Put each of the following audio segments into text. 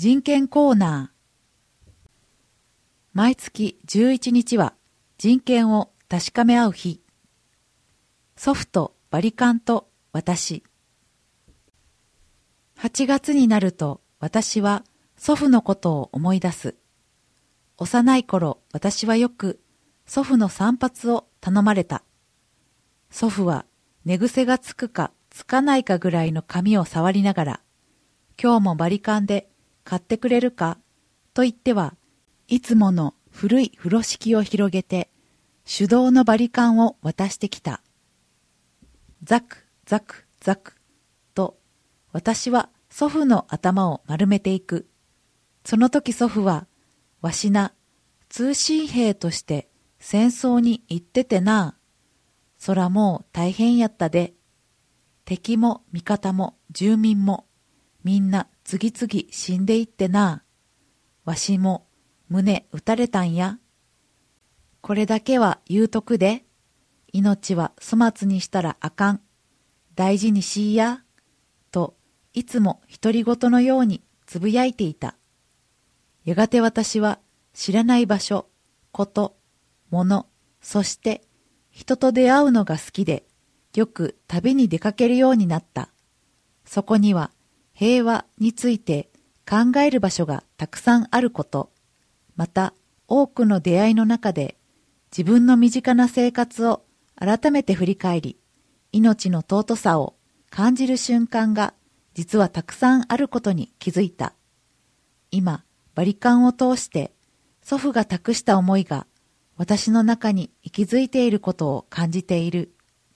人権コーナー。毎月11日は人権を確かめ合う日。祖父とバリカンと私。8月になると私は祖父のことを思い出す。幼い頃私はよく祖父の散髪を頼まれた。祖父は寝癖がつくかつかないかぐらいの髪を触りながら、今日もバリカンで買ってくれるかと言ってはいつもの古い風呂敷を広げて手動のバリカンを渡してきた。ザクザクザクと私は祖父の頭を丸めていく。その時祖父はわしな通信兵として戦争に行っててな。そらもう大変やったで。敵も味方も住民もみんな次々死んでいってな。わしも胸撃たれたんや。これだけは言うとくで。命は粗末にしたらあかん。大事にしいや。といつも独り言のようにつぶやいていた。やがて私は知らない場所、こと、もの、そして人と出会うのが好きで、よく旅に出かけるようになった。そこには平和について考える場所がたくさんあること、また多くの出会いの中で自分の身近な生活を改めて振り返り、命の尊さを感じる瞬間が実はたくさんあることに気づいた。今、バリカンを通して祖父が託した思いが私の中に息づいていることを感じている。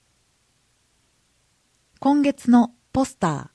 今月のポスター。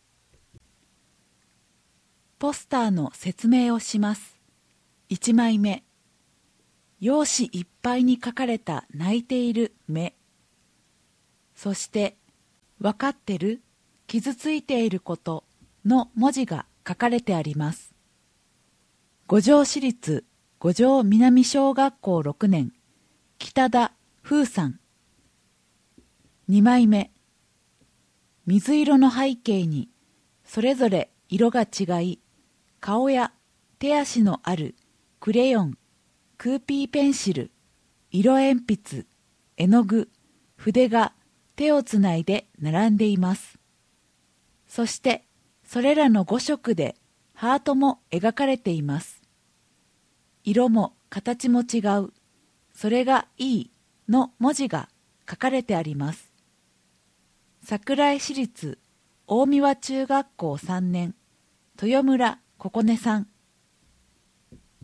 ポスターの説明をします。1枚目。用紙いっぱいに書かれた泣いている目。そして、わかってる？傷ついていることの文字が書かれてあります。五条市立五条南小学校6年、北田風さん。2枚目。水色の背景にそれぞれ色が違い、顔や手足のあるクレヨン、クーピーペンシル、色鉛筆、絵の具、筆が手をつないで並んでいます。そしてそれらの5色でハートも描かれています。色も形も違う、それがいいの文字が書かれてあります。桜井市立大三輪中学校3年、豊村ここねさん。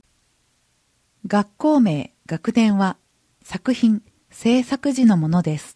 学校名、学年は作品、制作時のものです。